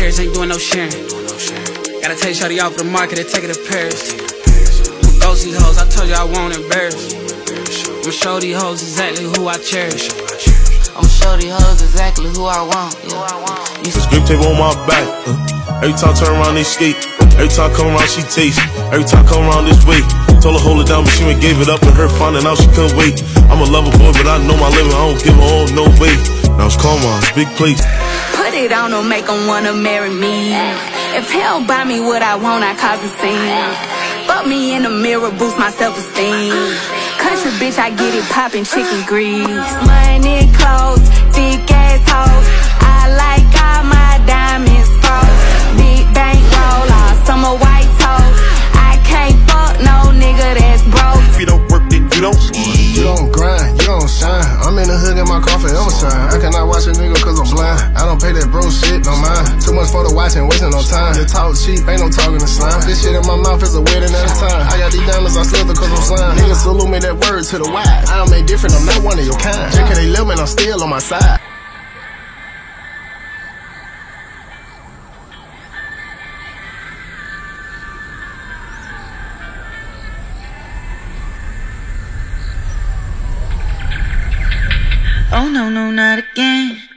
Paris, ain't doing no sharing. Gotta take shawty off the market and take her to Paris. I'ma ghost these hoes, I told you I won't embarrass. I'ma show these hoes exactly who I cherish. I'ma show these hoes exactly who I want. The script tape on my back. Every time I turn around, they skate. Every time I come around, she taste. Every time I come around this way. Told her hold it down, but she went gave it up, and her finding out she couldn't wait. I'm a lover boy, but I know my limit. I don't give her all no way. Now it's calm on, big place. Put it on him, make him wanna marry me. If he don't buy me what I want, I cause a scene. Fuck me in the mirror, boost my self-esteem. Country bitch, I get it poppin', chicken grease. Money, clothes, thick ass hoes. I like all my diamonds froze. Big bank roll, all summer white toes. I can't fuck no nigga that's broke. If you don't work, then you don't eat. You don't grind, you don't shine. I'm in the hood in my car forever shine. I cannot watch a nigga cause I'm blind. I don't pay that bro shit, no mind. Too much for the watch and wasting no time. You talk cheap, ain't no talking to slime. This shit in my mouth is a wedding at a time. I got these diamonds, I slither cause I'm slime. Niggas salute me that word to the wise. I don't make different, I'm not one of your kind. JK, they live, man, I'm still on my side. Oh no, no, not again.